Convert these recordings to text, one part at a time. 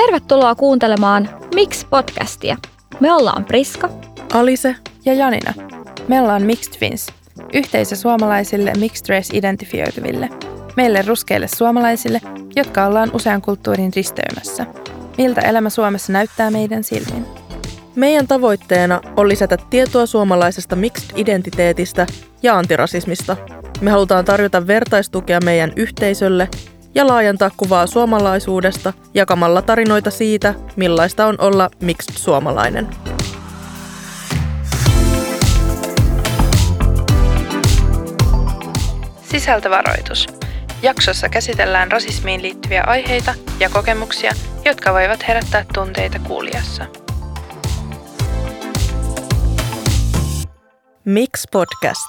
Tervetuloa kuuntelemaan Mix-podcastia. Me ollaan Priska, Alise ja Janina. Me ollaan Mixed Twins, yhteisö suomalaisille mixed race-identifioituville. Meille ruskeille suomalaisille, jotka ollaan usean kulttuurin risteymässä. Miltä elämä Suomessa näyttää meidän silmin? Meidän tavoitteena on lisätä tietoa suomalaisesta mixed-identiteetistä ja antirasismista. Me halutaan tarjota vertaistukea meidän yhteisölle ja laajentaa kuvaa suomalaisuudesta jakamalla tarinoita siitä, millaista on olla mixed-suomalainen. Sisältövaroitus. Jaksossa käsitellään rasismiin liittyviä aiheita ja kokemuksia, jotka voivat herättää tunteita kuulijassa. Mix Podcast.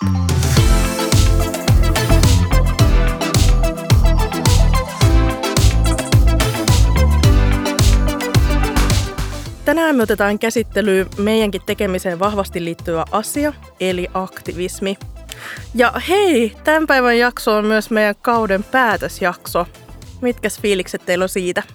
Tänään me otetaan käsittelyyn meidänkin tekemiseen vahvasti liittyvä asia, eli aktivismi. Ja hei, tämän päivän jakso on myös meidän kauden päätösjakso. Mitkäs fiilikset teillä on siitä?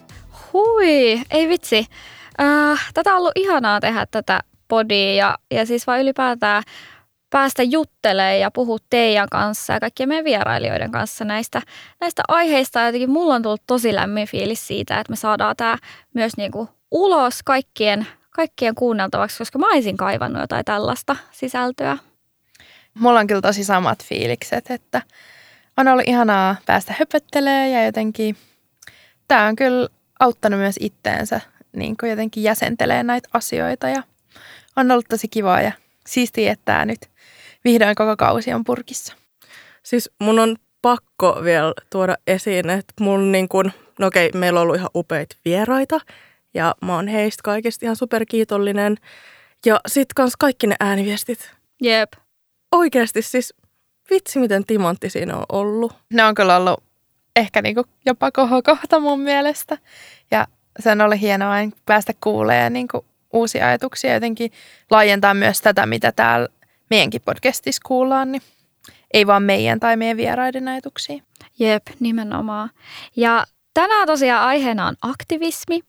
Hui, ei vitsi. Tätä on ollut ihanaa tehdä tätä podia ja siis vaan ylipäätään päästä juttelemaan ja puhua teidän kanssa ja kaikkien meidän vierailijoiden kanssa näistä aiheista. Jotenkin mulla on tullut tosi lämmin fiilis siitä, että me saadaan tämä myös niinku ulos kaikkien kuunneltavaksi, koska mä olisin kaivannut jotain tällaista sisältöä. Mulla on kyllä tosi samat fiilikset, että on ollut ihanaa päästä höpöttelemään ja jotenkin tämä on kyllä auttanut myös itteensä niin kuin jotenkin jäsentelee näitä asioita ja on ollut tosi kivaa ja siistiä, että tämä nyt vihdoin koko kausi on purkissa. Siis mun on pakko vielä tuoda esiin, että meillä on ollut ihan upeita vieraita ja mä oon heistä kaikista ihan superkiitollinen. Ja sit kans kaikki ne ääniviestit. Jep. Oikeasti siis vitsi miten timantti siinä on ollut. Ne on kyllä ollut ehkä niinku jopa kohokohta mun mielestä. Ja se on ollut hienoa päästä kuulemaan niinku uusia ajatuksia. Jotenkin laajentaa myös tätä, mitä täällä meidänkin podcastissa kuullaan. Niin ei vaan meidän tai meidän vieraiden ajatuksia. Jep, nimenomaan. Ja tänään tosiaan aiheena on aktivismi.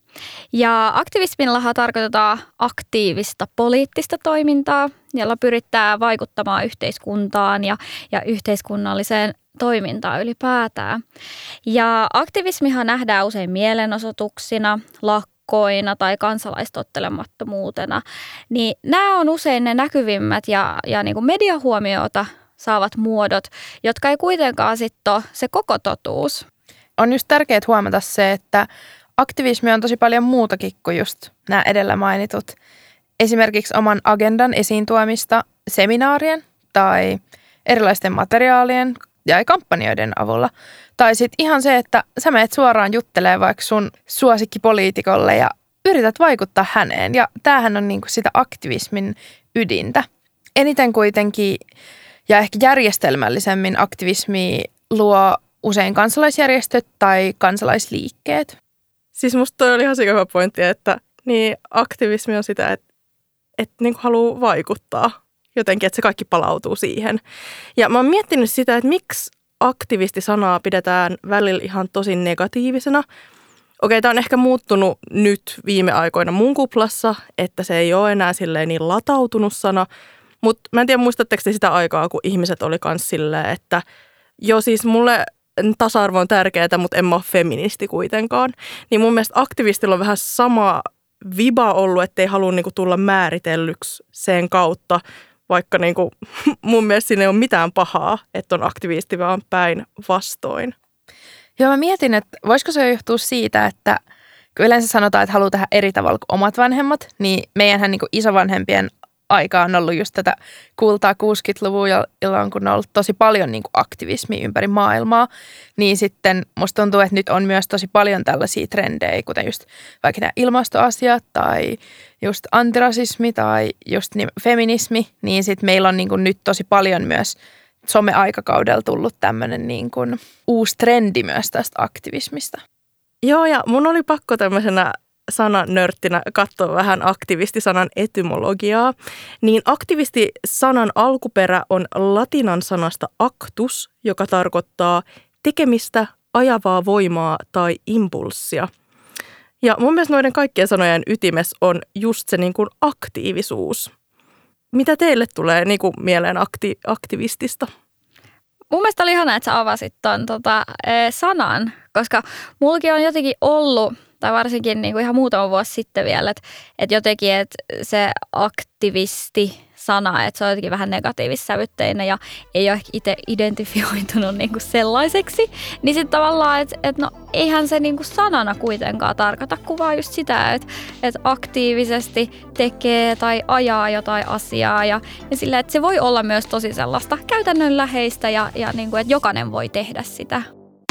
Ja aktivismillahan tarkoitetaan aktiivista poliittista toimintaa, jolla pyritään vaikuttamaan yhteiskuntaan ja yhteiskunnalliseen toimintaan ylipäätään. Ja aktivismihan nähdään usein mielenosoituksina, lakkoina tai kansalaistottelemattomuutena. Niin nämä on usein ne näkyvimmät ja niin kuin mediahuomiota saavat muodot, jotka ei kuitenkaan sitten ole se koko totuus. On just tärkeää huomata se, että aktivismi on tosi paljon muutakin kuin just nämä edellä mainitut. Esimerkiksi oman agendan esiin tuomista seminaarien tai erilaisten materiaalien ja kampanjoiden avulla. Tai sitten ihan se, että sä menet suoraan juttelemaan vaikka sun suosikkipoliitikolle ja yrität vaikuttaa häneen. Ja tämähän on niinku sitä aktivismin ydintä. Eniten kuitenkin ja ehkä järjestelmällisemmin aktivismi luo usein kansalaisjärjestöt tai kansalaisliikkeet. Siis musta toi oli ihan hyvä pointti, että niin aktivismi on sitä, että niin haluaa vaikuttaa jotenkin, että se kaikki palautuu siihen. Ja mä oon miettinyt sitä, että miksi aktivistisanaa pidetään välillä ihan tosi negatiivisena. Okei, tää on ehkä muuttunut nyt viime aikoina mun kuplassa, että se ei ole enää silleen niin latautunut sana. Mutta mä en tiedä, muistatteko te sitä aikaa, kun ihmiset oli kans silleen, että joo siis mulle tasa-arvo on tärkeää, mutta en mä ole feministi kuitenkaan. Niin mun mielestä aktivistilla on vähän sama viba ollut, ettei halua niinku tulla määritellyksi sen kautta, vaikka niinku, mun mielestä siinä ei ole mitään pahaa, että on aktivisti, vaan päinvastoin. Joo, mä mietin, että voisiko se johtua siitä, että kun yleensä sanotaan, että haluaa tehdä eri tavalla kuin omat vanhemmat, niin meidänhän niinku isovanhempien aika on ollut just tätä kultaa 60-luvun, jolloin kun on ollut tosi paljon niin kuin aktivismia ympäri maailmaa, niin sitten musta tuntuu, että nyt on myös tosi paljon tällaisia trendejä, kuten just vaikka nämä ilmastoasiat tai just antirasismi tai just feminismi, niin sitten meillä on niin kuin nyt tosi paljon myös some-aikakaudella tullut tämmöinen niin kuin uusi trendi myös tästä aktivismista. Joo, ja mun oli pakko tämmöisenä sananörttinä katsoa vähän aktivistisanan etymologiaa, niin aktivistisanan alkuperä on latinan sanasta actus, joka tarkoittaa tekemistä, ajavaa voimaa tai impulssia. Ja mun mielestä noiden kaikkien sanojen ytimessä on just se niin kuin aktiivisuus. Mitä teille tulee niin kuin mieleen aktivistista? Mun mielestä oli ihanaa, että sä avasit ton sanan, koska mullakin on jotenkin ollut, tai varsinkin niin kuin ihan muutama vuosi sitten vielä, että jotenkin että se aktivisti-sana, että se on jotenkin vähän negatiivissävytteinen ja ei ole ehkä itse identifioitunut niin kuin sellaiseksi. Niin sitten tavallaan, että no eihän se niin kuin sanana kuitenkaan tarkoita kuvaa just sitä, että aktiivisesti tekee tai ajaa jotain asiaa ja sillä, että se voi olla myös tosi sellaista käytännönläheistä ja niin kuin, että jokainen voi tehdä sitä.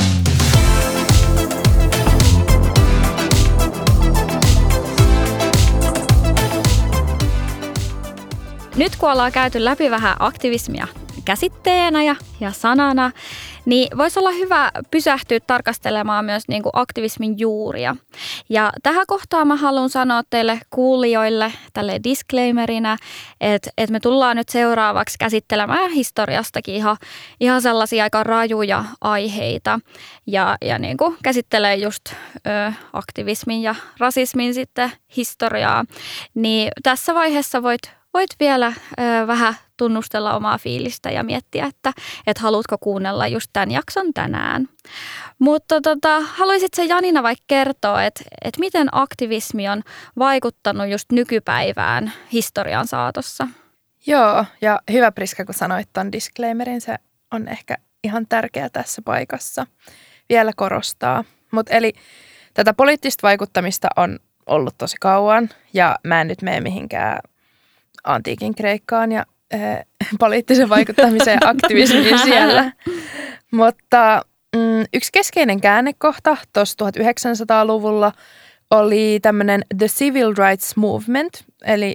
Nyt kun ollaan käyty läpi vähän aktivismia käsitteenä ja sanana, niin voisi olla hyvä pysähtyä tarkastelemaan myös niin kuin aktivismin juuria. Ja tähän kohtaan mä haluan sanoa teille kuulijoille tälle disclaimerina, että me tullaan nyt seuraavaksi käsittelemään historiastakin ihan sellaisia aika rajuja aiheita. Ja niin kuin käsittelee just aktivismin ja rasismin sitten historiaa. Niin tässä vaiheessa voit vielä vähän tunnustella omaa fiilistä ja miettiä, että haluatko kuunnella just tämän jakson tänään. Mutta haluaisitko Janina vaikka kertoa, että miten aktivismi on vaikuttanut just nykypäivään historian saatossa? Joo, ja hyvä Priska, kun sanoit ton disclaimerin, se on ehkä ihan tärkeä tässä paikassa vielä korostaa. Mutta eli tätä poliittista vaikuttamista on ollut tosi kauan, ja mä en nyt mene mihinkään antiikin Kreikkaan ja poliittisen vaikuttamisen ja aktivismiin siellä. Mutta yksi keskeinen käännekohta tuossa 1900-luvulla oli tämmöinen The Civil Rights Movement, eli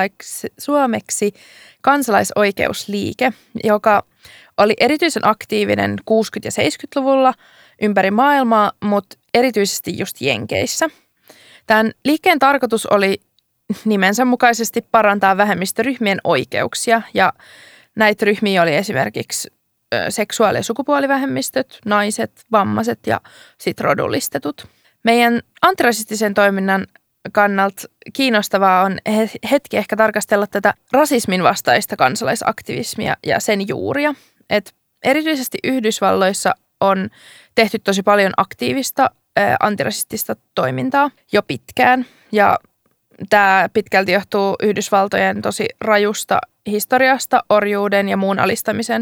suomeksi kansalaisoikeusliike, joka oli erityisen aktiivinen 60- ja 70-luvulla ympäri maailmaa, mutta erityisesti just Jenkeissä. Tämän liikkeen tarkoitus oli nimensä mukaisesti parantaa vähemmistöryhmien oikeuksia, ja näitä ryhmiä oli esimerkiksi seksuaali- ja sukupuolivähemmistöt, naiset, vammaiset ja sit rodullistetut. Meidän antirasistisen toiminnan kannalta kiinnostavaa on hetki ehkä tarkastella tätä rasismin vastaista kansalaisaktivismia ja sen juuria. Et erityisesti Yhdysvalloissa on tehty tosi paljon aktiivista antirasistista toimintaa jo pitkään, ja tämä pitkälti johtuu Yhdysvaltojen tosi rajusta historiasta orjuuden ja muun alistamisen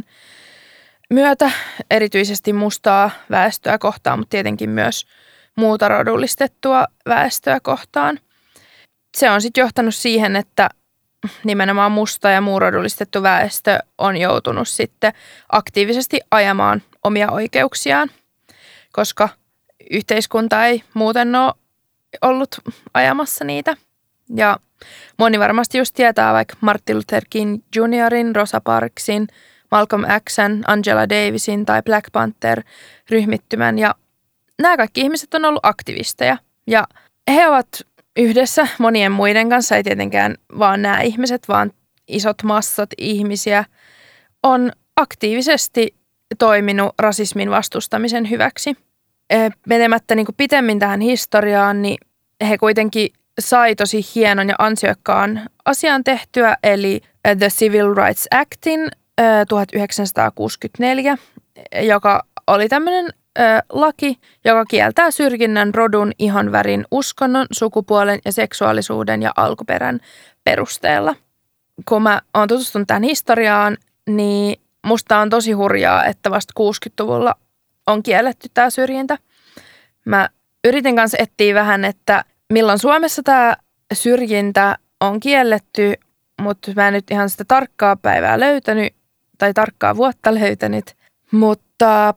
myötä, erityisesti mustaa väestöä kohtaan, mutta tietenkin myös muuta rodullistettua väestöä kohtaan. Se on sitten johtanut siihen, että nimenomaan musta ja muu rodullistettu väestö on joutunut sitten aktiivisesti ajamaan omia oikeuksiaan, koska yhteiskunta ei muuten ole ollut ajamassa niitä. Ja moni varmasti just tietää vaikka Martin Luther King Jr.'in, Rosa Parksin, Malcolm X:n, Angela Davisin tai Black Panther-ryhmittymän. Ja nämä kaikki ihmiset on ollut aktivisteja. Ja he ovat yhdessä monien muiden kanssa, ei tietenkään vaan nämä ihmiset, vaan isot massat ihmisiä, on aktiivisesti toiminut rasismin vastustamisen hyväksi. Menemättä niin kuin pitemmin tähän historiaan, niin he kuitenkin sai tosi hienon ja ansiokkaan asian tehtyä, eli The Civil Rights Actin 1964, joka oli tämmöinen laki, joka kieltää syrjinnän rodun, ihonvärin, uskonnon, sukupuolen ja seksuaalisuuden ja alkuperän perusteella. Kun mä oon tutustunut tähän historiaan, niin musta on tosi hurjaa, että vasta 60-luvulla on kielletty tämä syrjintä. Mä yritin kanssa etsiä vähän, että milloin Suomessa tämä syrjintä on kielletty, mutta mä en nyt ihan sitä tarkkaa päivää löytänyt tai tarkkaa vuotta löytänyt. Mutta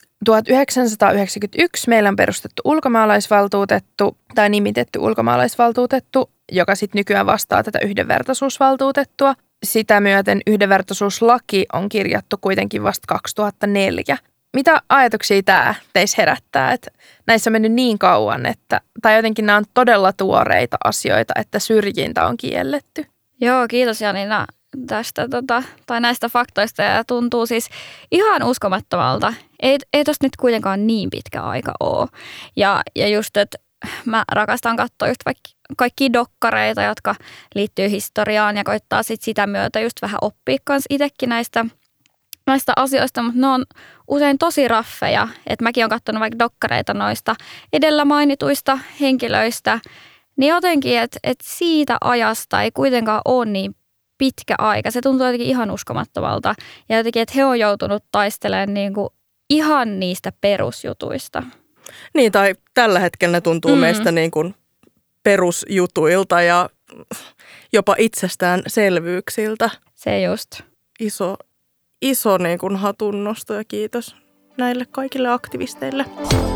1991 meillä on perustettu ulkomaalaisvaltuutettu tai nimitetty ulkomaalaisvaltuutettu, joka sitten nykyään vastaa tätä yhdenvertaisuusvaltuutettua. Sitä myöten yhdenvertaisuuslaki on kirjattu kuitenkin vasta 2004. Mitä ajatuksia tämä teissä herättää, että näissä on mennyt niin kauan, tai jotenkin nämä on todella tuoreita asioita, että syrjintä on kielletty? Joo, kiitos Janina tästä tai näistä faktoista, ja tuntuu siis ihan uskomattomalta. Ei tosta nyt kuitenkaan niin pitkä aika ole. Ja just, että mä rakastan katsoa just vaikka kaikkia dokkareita, jotka liittyy historiaan ja koittaa sitä myötä just vähän oppia kanssa itsekin näistä asioista, mutta ne on usein tosi raffeja. Et mäkin olen katsonut vaikka dokkareita noista edellä mainituista henkilöistä, niin jotenkin, että siitä ajasta ei kuitenkaan ole niin pitkä aika. Se tuntuu jotenkin ihan uskomattomalta. Ja jotenkin, että he on joutunut taistelemaan niinku ihan niistä perusjutuista. Niin, tai tällä hetkellä ne tuntuu meistä niin kuin perusjutuilta ja jopa itsestäänselvyyksiltä. Se just. Iso niin kuin hatunnosto ja kiitos näille kaikille aktivisteille.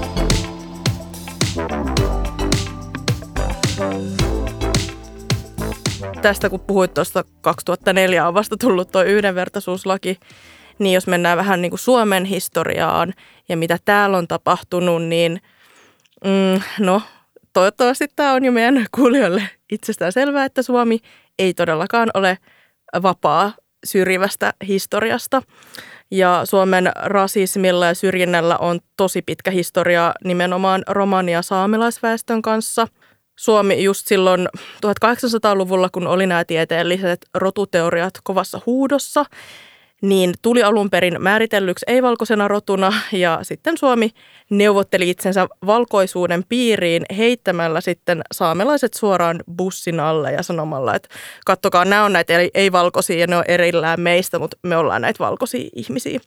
Tästä kun puhuit tuosta 2004 on vasta tullut tuo yhdenvertaisuuslaki, niin jos mennään vähän niin kuin Suomen historiaan ja mitä täällä on tapahtunut, niin no toivottavasti tämä on jo meidän kuulijoille itsestään selvää, että Suomi ei todellakaan ole vapaa syrjivästä historiasta. Ja Suomen rasismilla ja syrjinnällä on tosi pitkä historia nimenomaan romani- ja saamelaisväestön kanssa. Suomi just silloin 1800-luvulla, kun oli nämä tieteelliset rotuteoriat kovassa huudossa, niin tuli alun perin määritellyksi ei-valkoisena rotuna ja sitten Suomi neuvotteli itsensä valkoisuuden piiriin heittämällä sitten saamelaiset suoraan bussin alle ja sanomalla, että kattokaa, nämä on näitä ei-valkoisia ja ne on erillään meistä, mutta me ollaan näitä valkoisia ihmisiä.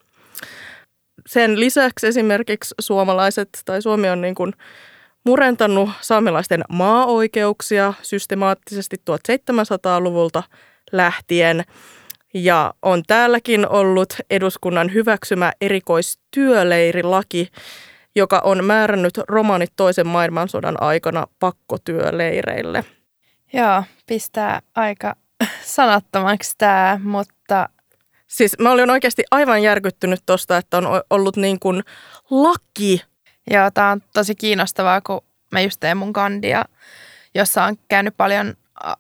Sen lisäksi esimerkiksi Suomi on niin kuin murentanut saamelaisten maa-oikeuksia systemaattisesti 1700-luvulta lähtien. Ja on täälläkin ollut eduskunnan hyväksymä erikoistyöleirilaki, joka on määrännyt romanit toisen maailmansodan aikana pakkotyöleireille. Joo, pistää aika sanattomaksi tämä, mutta... Siis mä olin oikeasti aivan järkyttynyt tuosta, että on ollut niin kuin laki. Joo, tämä on tosi kiinnostavaa, kun mä just teen mun kandia, jossa on käynyt paljon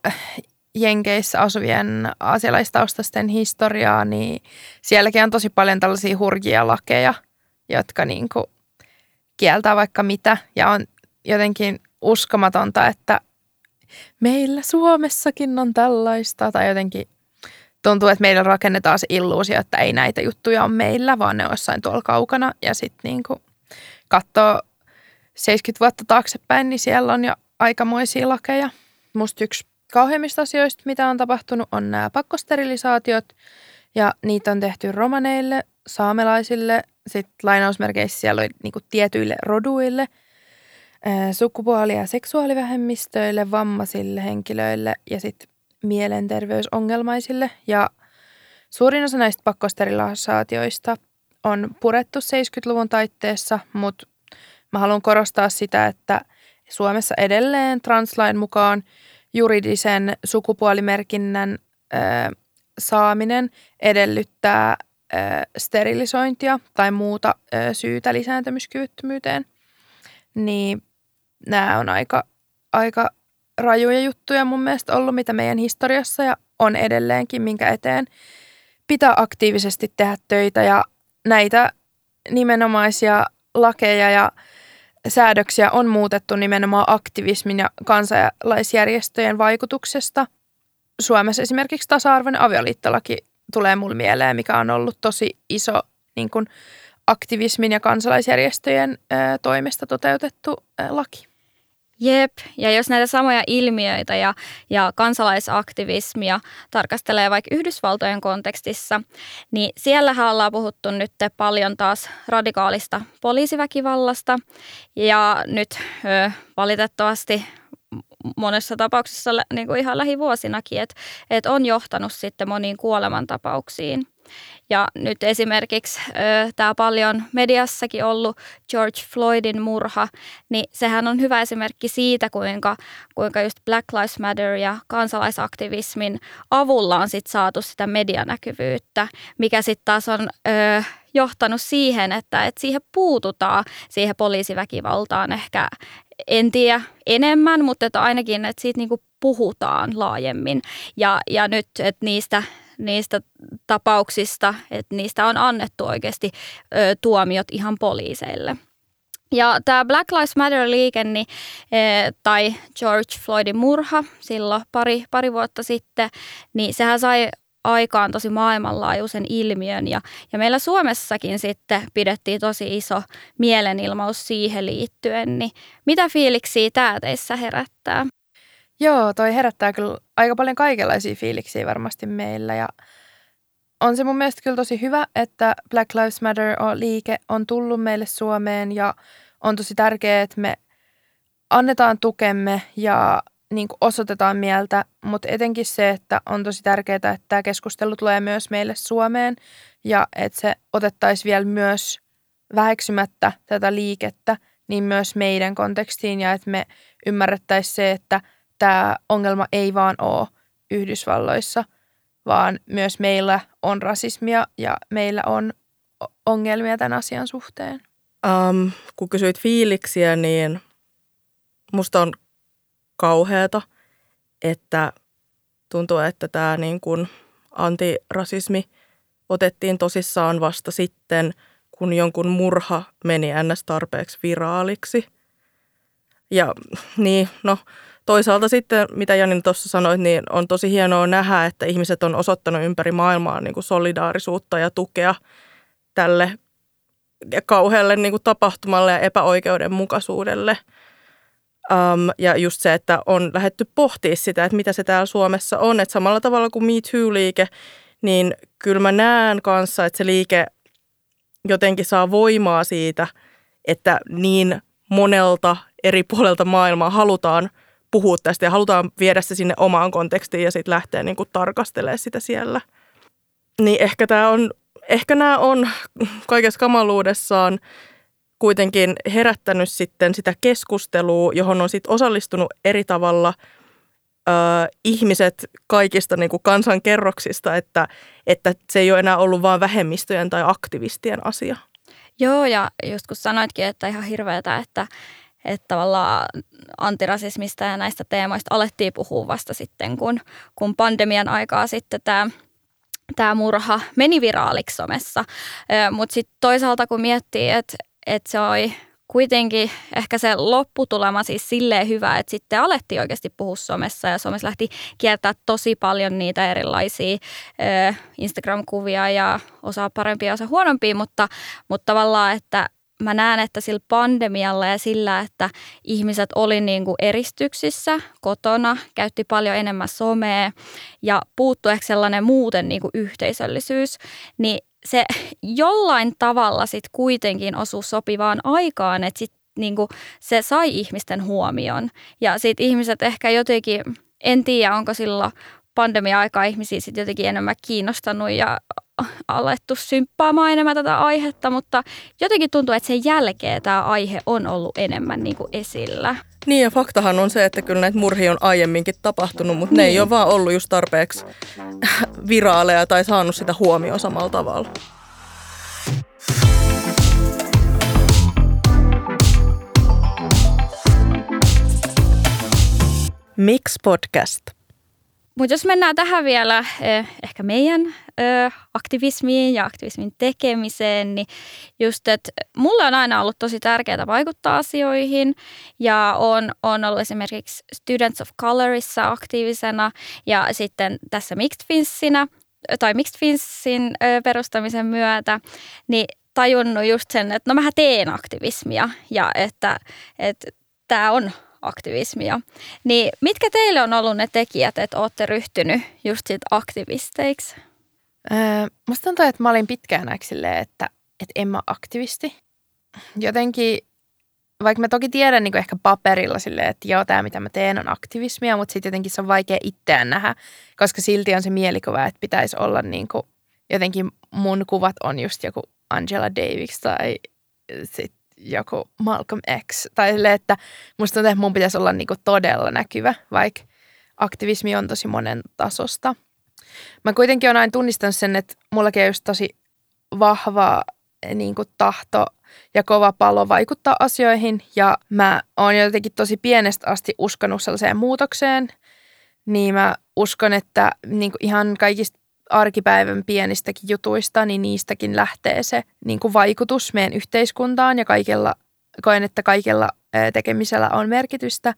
Jenkeissä asuvien aasialaistaustaisten historiaa, niin sielläkin on tosi paljon tällaisia hurjia lakeja, jotka niinku kieltää vaikka mitä. Ja on jotenkin uskomatonta, että meillä Suomessakin on tällaista. Tai jotenkin tuntuu, että meillä rakennetaan se illuusio, että ei näitä juttuja ole meillä, vaan ne on jossain tuolla kaukana. Ja sitten niinku katsoo 70 vuotta taaksepäin, niin siellä on jo aikamoisia lakeja. Musta yksi kauheimmista asioista, mitä on tapahtunut, on nämä pakkosterilisaatiot, ja niitä on tehty romaneille, saamelaisille, sitten lainausmerkeissä siellä oli niinku tietyille roduille, sukupuoli- ja seksuaalivähemmistöille, vammaisille henkilöille ja sitten mielenterveysongelmaisille. Ja suurin osa näistä pakkosterilisaatioista on purettu 70-luvun taitteessa, mutta mä haluan korostaa sitä, että Suomessa edelleen translain mukaan juridisen sukupuolimerkinnän saaminen edellyttää sterilisointia tai muuta syytä lisääntymiskyvyttömyyteen. Niin nämä on aika rajuja juttuja mun mielestä ollut, mitä meidän historiassa ja on edelleenkin, minkä eteen pitää aktiivisesti tehdä töitä. Ja näitä nimenomaisia lakeja ja säädöksiä on muutettu nimenomaan aktivismin ja kansalaisjärjestöjen vaikutuksesta. Suomessa esimerkiksi tasa-arvoinen avioliittolaki tulee mulle mieleen, mikä on ollut tosi iso niin kuin aktivismin ja kansalaisjärjestöjen toimesta toteutettu laki. Jep, ja jos näitä samoja ilmiöitä ja kansalaisaktivismia tarkastelee vaikka Yhdysvaltojen kontekstissa, niin siellähän ollaan puhuttu nyt paljon taas radikaalista poliisiväkivallasta ja nyt valitettavasti monessa tapauksessa niin kuin ihan lähivuosinakin, että on johtanut sitten moniin kuolemantapauksiin. Ja nyt esimerkiksi tämä paljon mediassakin ollut George Floydin murha, niin sehän on hyvä esimerkki siitä, kuinka just Black Lives Matter ja kansalaisaktivismin avulla on sit saatu sitä medianäkyvyyttä, mikä sitten taas on johtanut siihen, että siihen puututaan siihen poliisiväkivaltaan ehkä, en tiedä enemmän, mutta että ainakin, että siitä niinku puhutaan laajemmin. Ja nyt, että niistä tapauksista, että niistä on annettu oikeasti tuomiot ihan poliiseille. Ja tämä Black Lives Matter-liike tai George Floydin murha silloin pari vuotta sitten, niin sehän sai aikaan tosi maailmanlaajuisen ilmiön ja meillä Suomessakin sitten pidettiin tosi iso mielenilmaus siihen liittyen. Niin mitä fiiliksiä tämä teissä herättää? Joo, toi herättää kyllä aika paljon kaikenlaisia fiiliksiä varmasti meillä ja on se mun mielestä kyllä tosi hyvä, että Black Lives Matter-liike on tullut meille Suomeen ja on tosi tärkeää, että me annetaan tukemme ja niin kuin osoitetaan mieltä, mutta etenkin se, että on tosi tärkeää, että tämä keskustelu tulee myös meille Suomeen ja että se otettaisiin vielä myös väheksymättä tätä liikettä, niin myös meidän kontekstiin ja että me ymmärrettäisiin se, että tämä ongelma ei vaan ole Yhdysvalloissa, vaan myös meillä on rasismia ja meillä on ongelmia tämän asian suhteen. Kun kysyit fiiliksiä, niin musta on kauheata, että tuntuu, että tämä niin kuin antirasismi otettiin tosissaan vasta sitten, kun jonkun murha meni ns. Tarpeeksi viraaliksi. Ja niin, no toisaalta sitten, mitä Janina tuossa sanoit, niin on tosi hienoa nähdä, että ihmiset on osoittanut ympäri maailmaa niin kuin solidaarisuutta ja tukea tälle kauhealle niin kuin tapahtumalle ja epäoikeudenmukaisuudelle. Ja just se, että on lähdetty pohtimaan sitä, että mitä se täällä Suomessa on. Että samalla tavalla kuin Me Too-liike, niin kyllä mä näen kanssa, että se liike jotenkin saa voimaa siitä, että niin monelta eri puolelta maailmaa halutaan puhua tästä ja halutaan viedä se sinne omaan kontekstiin ja sitten lähteä niin kuin tarkastelemaan sitä siellä. Niin ehkä nämä on kaikessa kamaluudessaan kuitenkin herättänyt sitten sitä keskustelua, johon on sitten osallistunut eri tavalla ihmiset kaikista niin kuin kansankerroksista, että se ei ole enää ollut vain vähemmistöjen tai aktivistien asia. Joo, ja just kun sanoitkin, että ihan hirveätä, että tavallaan antirasismista ja näistä teemoista alettiin puhua vasta sitten, kun pandemian aikaa sitten tämä murha meni viraaliksi somessa. Mutta sitten toisaalta kun miettii, että se oli kuitenkin ehkä se lopputulema siis silleen hyvä, että sitten alettiin oikeasti puhua somessa ja somessa lähti kiertää tosi paljon niitä erilaisia Instagram-kuvia ja osa parempia, osa huonompia, mutta tavallaan, että mä näen, että sillä pandemialla ja sillä, että ihmiset oli niin kuin eristyksissä kotona, käytti paljon enemmän somea ja puuttui ehkä sellainen muuten niin kuin yhteisöllisyys, niin se jollain tavalla sitten kuitenkin osui sopivaan aikaan, että sit niinku se sai ihmisten huomion. Ja sitten ihmiset ehkä jotenkin, en tiedä onko silloin pandemia-aikaa ihmisiä sitten jotenkin enemmän kiinnostanut ja alettu symppaamaan enemmän tätä aihetta, mutta jotenkin tuntuu, että sen jälkeen tämä aihe on ollut enemmän niinku esillä. Niin ja faktahan on se, että kyllä näitä murhia on aiemminkin tapahtunut, mutta ne ei ole vaan ollut just tarpeeksi viraaleja tai saanut sitä huomioon samalla tavalla. Miksi podcast? Mutta jos mennään tähän vielä ehkä meidän aktivismiin ja aktivismin tekemiseen, niin just, että mulle on aina ollut tosi tärkeää vaikuttaa asioihin ja on ollut esimerkiksi Students of Colorissa aktiivisena ja sitten tässä Mixed Finsin perustamisen myötä, niin tajunnut just sen, että no mähän teen aktivismia ja että tämä on aktivismia. Niin mitkä teille on ollut ne tekijät, että olette ryhtynyt just sit aktivisteiksi? Musta tuntuu, että mä olin pitkään silleen, että en mä aktivisti. Jotenkin, vaikka mä toki tiedän niin kuin ehkä paperilla silleen, että joo, tämä mitä mä teen on aktivismia, mutta sitten jotenkin se on vaikea itseään nähdä, koska silti on se mielikuva, että pitäisi olla niin kuin, jotenkin mun kuvat on just joku Angela Davis tai sitten joku Malcolm X, tai silleen, että musta tuntuu, että mun pitäisi olla niinku todella näkyvä, vaikka aktivismi on tosi monen tasosta. Mä kuitenkin olen aina tunnistanut sen, että mullakin on just tosi vahva niinku tahto ja kova palo vaikuttaa asioihin, ja mä oon jotenkin tosi pienestä asti uskonut sellaiseen muutokseen, niin mä uskon, että niinku ihan kaikista arkipäivän pienistäkin jutuista, niin niistäkin lähtee se niin kuin vaikutus meidän yhteiskuntaan ja kaikilla koen, että kaikella tekemisellä on merkitystä,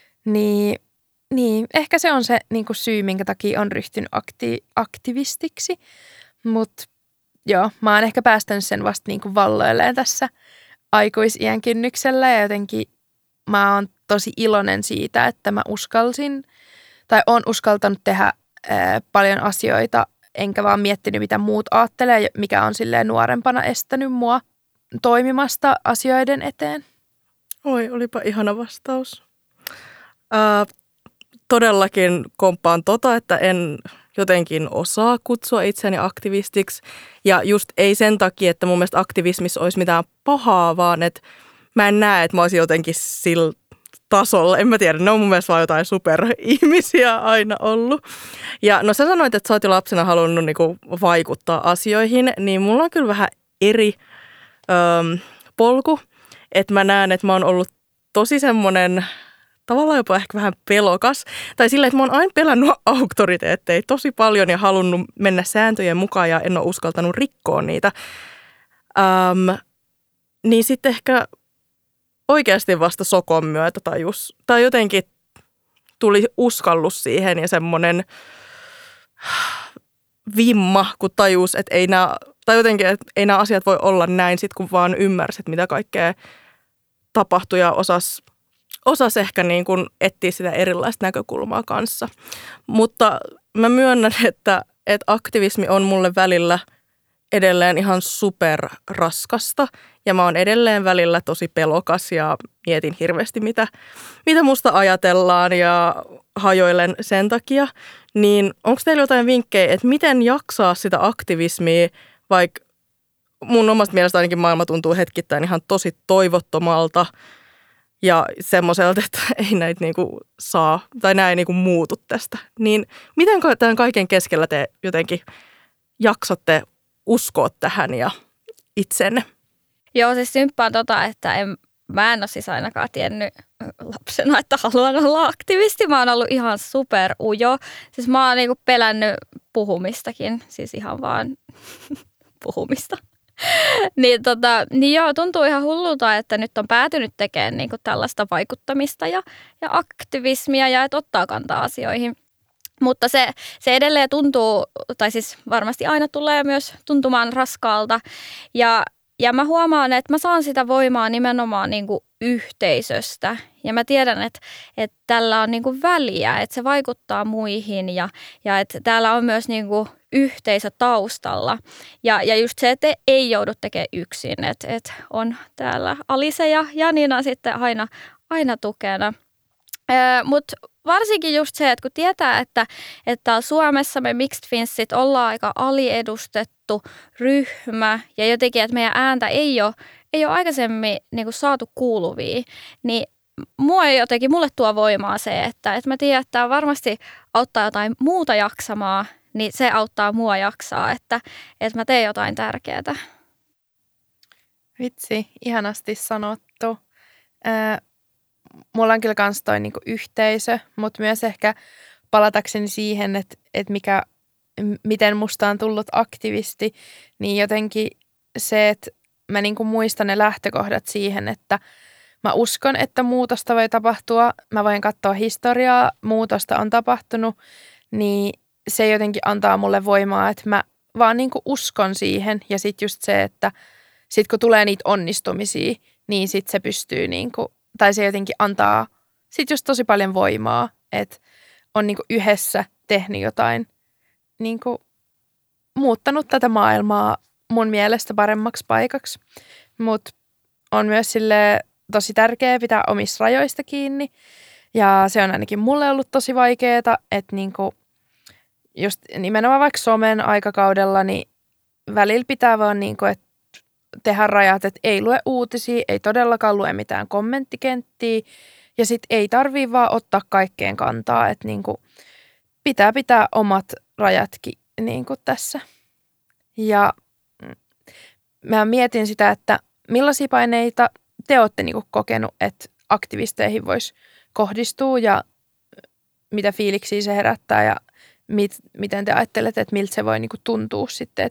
niin ehkä se on se niin kuin syy, minkä takia on ryhtynyt aktivistiksi. Mutta joo, mä oon ehkä päästänyt sen vasta niin kuin valloilleen tässä aikuisiän kynnyksellä ja jotenkin mä oon tosi iloinen siitä, että mä uskalsin tai oon uskaltanut tehdä paljon asioita, enkä vaan miettinyt, mitä muut ajattelee, mikä on silleen nuorempana estänyt mua toimimasta asioiden eteen. Oi, olipa ihana vastaus. Todellakin komppaan että en jotenkin osaa kutsua itseäni aktivistiksi. Ja just ei sen takia, että mun mielestä aktivismissa olisi mitään pahaa, vaan että mä en näe, että mä olisin jotenkin sillä tasolla. En mä tiedä, ne on mun mielestä vaan jotain superihmisiä aina ollut. Ja no sä sanoit, että sä oot jo lapsena halunnut niinku vaikuttaa asioihin, niin mulla on kyllä vähän eri polku. Että mä näen, että mä oon ollut tosi semmoinen tavallaan jopa ehkä vähän pelokas. Tai silleen, että mä oon aina pelännyt auktoriteetteja tosi paljon ja halunnut mennä sääntöjen mukaan ja en ole uskaltanut rikkoa niitä. Niin sitten ehkä oikeasti vasta Sokon myötä tai jotenkin tuli uskallus siihen ja semmoinen vimma, kun tajus, että ei nämä asiat voi olla näin, sit kun vaan ymmärsit, mitä kaikkea tapahtui ja osas ehkä niin kuin etsiä sitä erilaista näkökulmaa kanssa. Mutta mä myönnän, että aktivismi on mulle välillä edelleen ihan superraskasta ja mä oon edelleen välillä tosi pelokas ja mietin hirveästi, mitä musta ajatellaan ja hajoilen sen takia. Niin onko teillä jotain vinkkejä, että miten jaksaa sitä aktivismia, vaikka mun omasta mielestä ainakin maailma tuntuu hetkittäin ihan tosi toivottomalta ja semmoiselta, että ei näitä niinku saa tai nämä ei niinku muutu tästä. Niin miten tämän kaiken keskellä te jotenkin jaksatte uskoa tähän ja itsenne? Joo, siis symppaan että mä en ole siis ainakaan tiennyt lapsena, että haluan olla aktivisti. Mä oon ollut ihan super ujo. Siis mä oon niinku pelännyt puhumistakin, siis ihan vaan puhumista. Niin joo, tuntuu ihan hullulta, että nyt on päätynyt tekemään niinku tällaista vaikuttamista ja aktivismia ja että ottaa kantaa asioihin. Mutta se edelleen tuntuu, tai siis varmasti aina tulee myös tuntumaan raskaalta. Ja mä huomaan, että mä saan sitä voimaa nimenomaan niinku yhteisöstä. Ja mä tiedän, että tällä on niinku väliä, että se vaikuttaa muihin ja että täällä on myös niinku yhteisö taustalla. Ja just se, että ei joudu tekemään yksin, että on täällä Alise ja Janina sitten aina tukena. Mutta varsinkin just se, että kun tietää, että Suomessa me Mixed Finsit ollaan aika aliedustettu ryhmä ja jotenkin, että meidän ääntä ei ole aikaisemmin niin kuin saatu kuuluviin, niin mulle tuo voimaa se, että mä tiedän, että tämä varmasti auttaa jotain muuta jaksamaan, niin se auttaa mua jaksaa, että mä teen jotain tärkeää. Vitsi, ihanasti sanottu. Mulla on kyllä kans toi niinku yhteisö, mutta myös ehkä palatakseni siihen, että miten musta on tullut aktivisti, niin jotenkin se, että mä niinku muistan ne lähtökohdat siihen, että mä uskon, että muutosta voi tapahtua. Mä voin katsoa historiaa, muutosta on tapahtunut, niin se jotenkin antaa mulle voimaa, että mä vaan niinku uskon siihen. Ja sit just se, että sit kun tulee niitä onnistumisia, niin sit se pystyy niinku, tai se jotenkin antaa sit just tosi paljon voimaa, että on niinku yhdessä tehnyt jotain, niinku muuttanut tätä maailmaa mun mielestä paremmaksi paikaksi. Mutta on myös silleen tosi tärkeää pitää omista rajoista kiinni. Ja se on ainakin mulle ollut tosi vaikeaa, että niinku just nimenomaan vaikka somen aikakaudella, niin välillä pitää vaan niinku, että tehdä rajat, että ei lue uutisia, ei todellakaan lue mitään kommenttikenttiä ja sit ei tarvii vaan ottaa kaikkeen kantaa, että niinku pitää omat rajatkin niinku tässä. Ja mä mietin sitä, että millaisia paineita te olette niinku kokenut, että aktivisteihin voisi kohdistua ja mitä fiiliksiä se herättää ja miten te ajattelette, että miltä se voi niinku tuntua sitten, että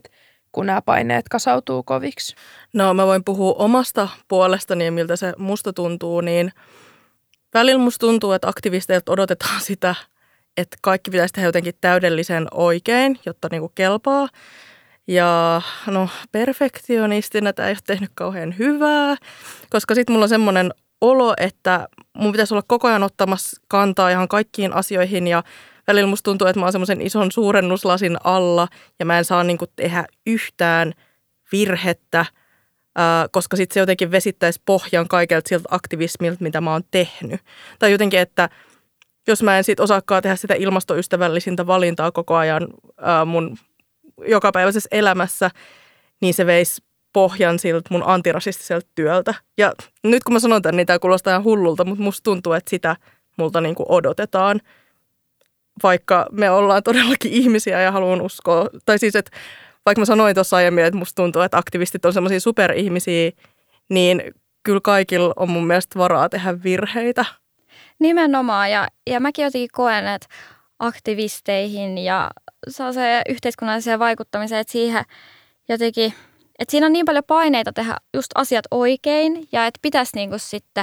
kun nämä paineet kasautuu koviksi? No mä voin puhua omasta puolestani ja miltä se musta tuntuu, niin välillä musta tuntuu, että aktivisteilta odotetaan sitä, että kaikki pitäisi tehdä jotenkin täydellisen oikein, jotta niinku kelpaa. Ja no perfektionistina tämä ei ole tehnyt kauhean hyvää, koska sitten mulla on semmoinen olo, että mun pitäisi olla koko ajan ottamassa kantaa ihan kaikkiin asioihin ja välillä musta tuntuu, että mä oon semmoisen ison suurennuslasin alla ja mä en saa niinku tehdä yhtään virhettä, koska sitten se jotenkin vesittäisi pohjan kaikelta siltä aktivismilta, mitä mä oon tehnyt. Tai jotenkin, että jos mä en sit osaakaan tehdä sitä ilmastoystävällisintä valintaa koko ajan mun jokapäiväisessä elämässä, niin se veisi pohjan siltä mun antirasistiselta työltä. Ja nyt kun mä sanon tämän, niin tämä kuulostaa ihan hullulta, mutta musta tuntuu, että sitä multa niinku odotetaan. Vaikka me ollaan todellakin ihmisiä ja haluan uskoa, tai siis, että vaikka mä sanoin tuossa aiemmin, että musta tuntuu, että aktivistit on semmoisia superihmisiä, niin kyllä kaikilla on mun mielestä varaa tehdä virheitä. Nimenomaan, ja mäkin jotenkin koen, että aktivisteihin ja se yhteiskunnalliseen vaikuttamiseen, että siihen jotenkin, että siinä on niin paljon paineita tehdä just asiat oikein ja että pitäisi niinku sitten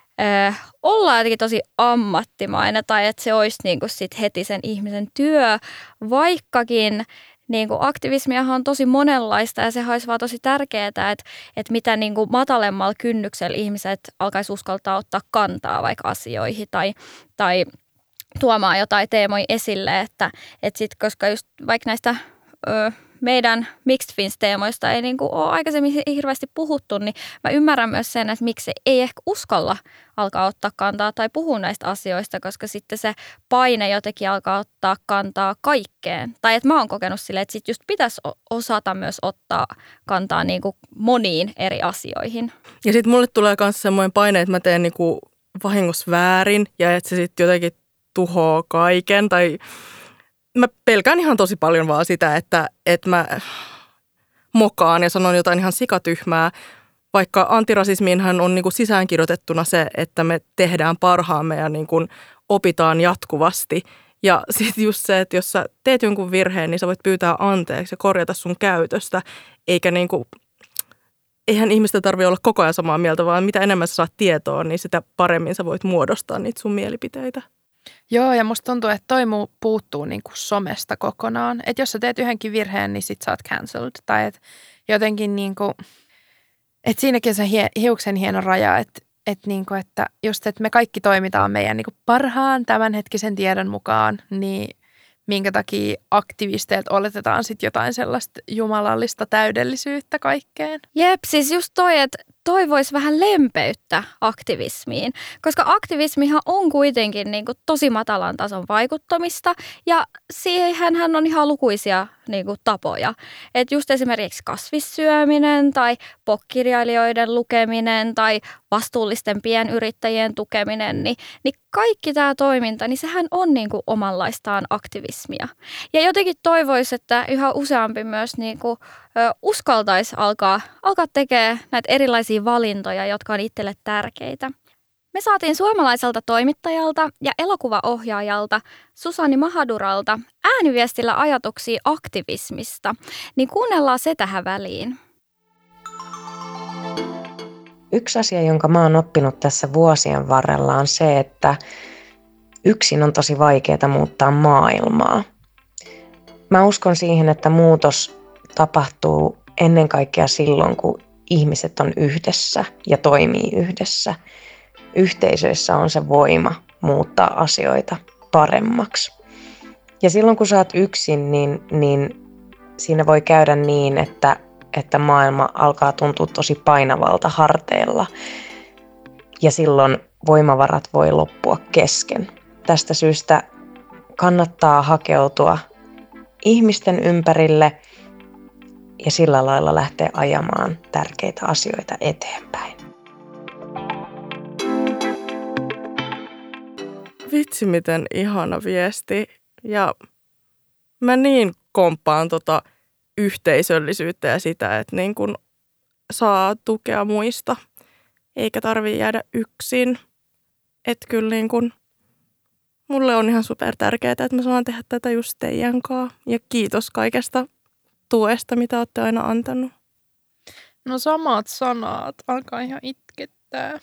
olla jotenkin tosi ammattimainen tai että se olisi niinku sit heti sen ihmisen työ, vaikkakin niinku aktivismiahan on tosi monenlaista ja se olisi vaan tosi tärkeää, että mitä niinku matalemmalla kynnyksellä ihmiset alkaisi uskaltaa ottaa kantaa vaikka asioihin tai tuomaan jotain teemoja esille, että sit, koska just vaikka näistä meidän Mixed Fins-teemoista ei niinku ole aikaisemmin hirveästi puhuttu, niin mä ymmärrän myös sen, että miksi ei ehkä uskalla alkaa ottaa kantaa tai puhua näistä asioista, koska sitten se paine jotenkin alkaa ottaa kantaa kaikkeen. Tai että mä oon kokenut silleen, että sit just pitäisi osata myös ottaa kantaa niinku moniin eri asioihin. Ja sitten mulle tulee myös semmoinen paine, että mä teen niinku vahingossa väärin ja että se sitten jotenkin tuhoaa kaiken tai mä pelkään ihan tosi paljon vaan sitä, että mä mokaan ja sanon jotain ihan sikatyhmää, vaikka antirasismiinhan on niinku sisäänkirjoitettuna se, että me tehdään parhaamme ja niinku opitaan jatkuvasti. Ja sitten just se, että jos sä teet jonkun virheen, niin sä voit pyytää anteeksi ja korjata sun käytöstä, eikä eihän ihmistä tarvitse olla koko ajan samaa mieltä, vaan mitä enemmän sä saat tietoa, niin sitä paremmin sä voit muodostaa niitä sun mielipiteitä. Joo, ja musta tuntuu, että toi puuttuu niinku somesta kokonaan. Että jos sä teet yhdenkin virheen, niin sit sä oot cancelled. Tai että jotenkin niinku, että siinäkin se hiuksen hieno raja, että just, että me kaikki toimitaan meidän niinku parhaan tämänhetkisen tiedon mukaan, niin minkä takia aktivisteilta oletetaan sit jotain sellaista jumalallista täydellisyyttä kaikkeen. Jep, siis just toi, että toivoisi vähän lempeyttä aktivismiin, koska aktivismihan on kuitenkin niin kuin tosi matalan tason vaikuttamista ja siihenhän on ihan lukuisia niin kuin tapoja. Että just esimerkiksi kasvissyöminen tai pokkirjailijoiden lukeminen tai vastuullisten pienyrittäjien tukeminen, niin kaikki tämä toiminta, niin sehän on niin kuin omanlaistaan aktivismia. Ja jotenkin toivoisi, että yhä useampi myös niin kuin uskaltaisi alkaa tekemään näitä erilaisia valintoja, jotka on itselle tärkeitä. Me saatiin suomalaiselta toimittajalta ja elokuvaohjaajalta Susani Mahaduralta ääniviestillä ajatuksia aktivismista, niin kuunnellaan se tähän väliin. Yksi asia, jonka mä oon oppinut tässä vuosien varrella on se, että yksin on tosi vaikeaa muuttaa maailmaa. Mä uskon siihen, että muutos tapahtuu ennen kaikkea silloin, kun ihmiset on yhdessä ja toimii yhdessä. Yhteisöissä on se voima muuttaa asioita paremmaksi. Ja silloin, kun sä oot yksin, niin siinä voi käydä niin, että maailma alkaa tuntua tosi painavalta harteilla. Ja silloin voimavarat voi loppua kesken. Tästä syystä kannattaa hakeutua ihmisten ympärille ja sillä lailla lähteä ajamaan tärkeitä asioita eteenpäin. Vitsi, miten ihana viesti. Ja mä niin komppaan yhteisöllisyyttä ja sitä, että niin kun saa tukea muista, eikä tarvitse jäädä yksin. Että kyllä niin kun mulle on ihan super tärkeää, että mä saan tehdä tätä just teidän kanssa. Ja kiitos kaikesta tuesta, mitä olette aina antanut? No samat sanat, alkaa ihan itkettää.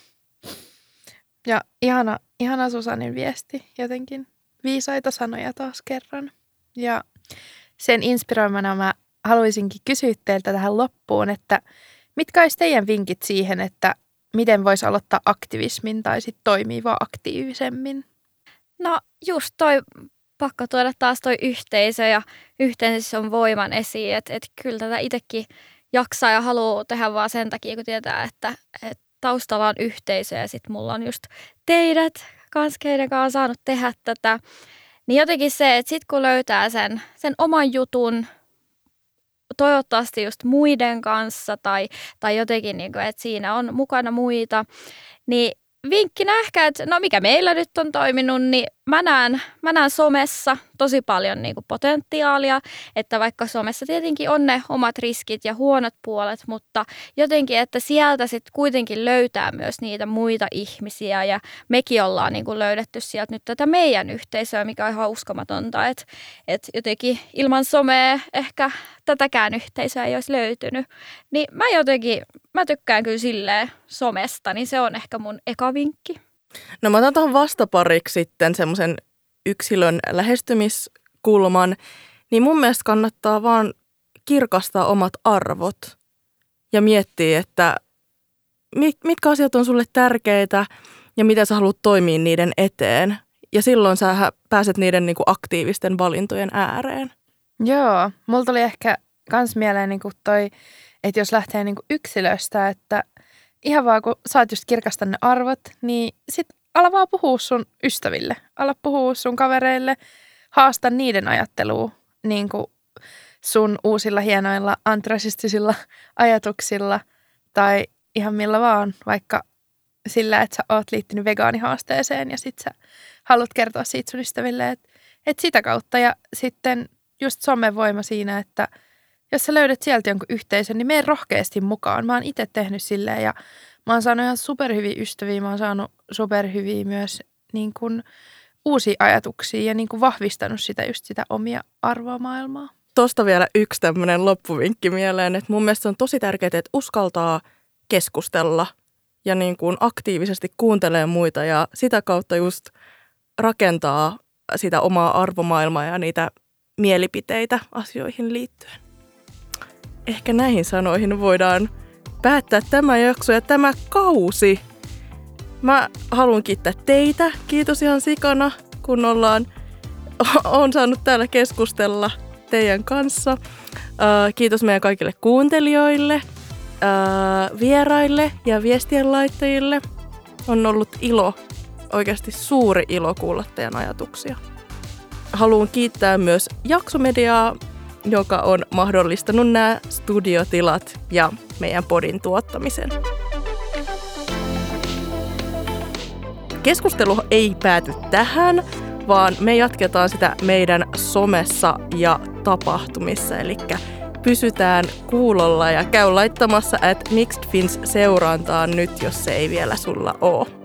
Ja ihana Susanin viesti jotenkin. Viisaita sanoja taas kerran. Ja sen inspiroimana mä haluaisinkin kysyä teiltä tähän loppuun, että mitkä olisi teidän vinkit siihen, että miten voisi aloittaa aktivismin tai sitten toimii vaan aktiivisemmin? No just toi, pakko tuoda taas toi yhteisö ja yhteisössä on voiman esiin, että kyllä tätä itsekin jaksaa ja haluaa tehdä vaan sen takia, kun tietää, että taustalla on yhteisö ja sitten mulla on just teidät kanssa, keiden kanssa saanut tehdä tätä. Niin jotenkin se, että sitten kun löytää sen oman jutun, toivottavasti just muiden kanssa tai jotenkin, niin kuin, että siinä on mukana muita, niin vinkkinä ehkä, että no mikä meillä nyt on toiminut, niin mä näen somessa tosi paljon niin kuin potentiaalia, että vaikka somessa tietenkin on ne omat riskit ja huonot puolet, mutta jotenkin, että sieltä sitten kuitenkin löytää myös niitä muita ihmisiä ja mekin ollaan niin kuin löydetty sieltä nyt tätä meidän yhteisöä, mikä on ihan uskomatonta, että jotenkin ilman somea ehkä tätäkään yhteisöä ei olisi löytynyt. Niin mä tykkään kyllä silleen somesta, niin se on ehkä mun eka vinkki. No mä otan tuohon vastapariksi sitten semmoisen yksilön lähestymiskulman, niin mun mielestä kannattaa vaan kirkastaa omat arvot ja miettiä, että mitkä asiat on sulle tärkeitä ja miten sä haluat toimia niiden eteen. Ja silloin sä pääset niiden niin kuin aktiivisten valintojen ääreen. Joo, mulla tuli ehkä kans mieleen niin kuin toi, että jos lähtee niin kuin yksilöstä, että ihan vaan kun saat just kirkastaa ne arvot, niin sit ala vaan puhua sun ystäville, ala puhua sun kavereille, haasta niiden ajattelua niin kuin sun uusilla hienoilla antirasistisilla ajatuksilla tai ihan millä vaan, vaikka sillä, että sä oot liittynyt vegaanihaasteeseen ja sit sä haluat kertoa siitä sun ystäville, että sitä kautta ja sitten just somen voima siinä, että jos sä löydät sieltä jonkun yhteisön, niin mene rohkeasti mukaan. Mä oon itse tehnyt silleen ja mä oon saanut ihan superhyviä ystäviä. Mä oon saanut superhyviä myös niin kuin uusia ajatuksia ja niin kuin vahvistanut sitä omia arvomaailmaa. Tuosta vielä yksi tämmöinen loppuvinkki mieleen, että mun mielestä se on tosi tärkeää, että uskaltaa keskustella ja niin kuin aktiivisesti kuuntelee muita ja sitä kautta just rakentaa sitä omaa arvomaailmaa ja niitä mielipiteitä asioihin liittyen. Ehkä näihin sanoihin voidaan päättää tämä jakso ja tämä kausi. Mä haluan kiittää teitä. Kiitos ihan sikana, kun on saanut täällä keskustella teidän kanssa. Kiitos meidän kaikille kuuntelijoille, vieraille ja viestien laittajille. On ollut ilo, oikeasti suuri ilo kuulla teidän ajatuksia. Haluan kiittää myös Jaksomediaa, joka on mahdollistanut nämä studiotilat ja meidän podin tuottamisen. Keskustelu ei pääty tähän, vaan me jatketaan sitä meidän somessa ja tapahtumissa. Eli pysytään kuulolla ja käy laittamassa @mixedfins seurantaan nyt, jos se ei vielä sulla ole.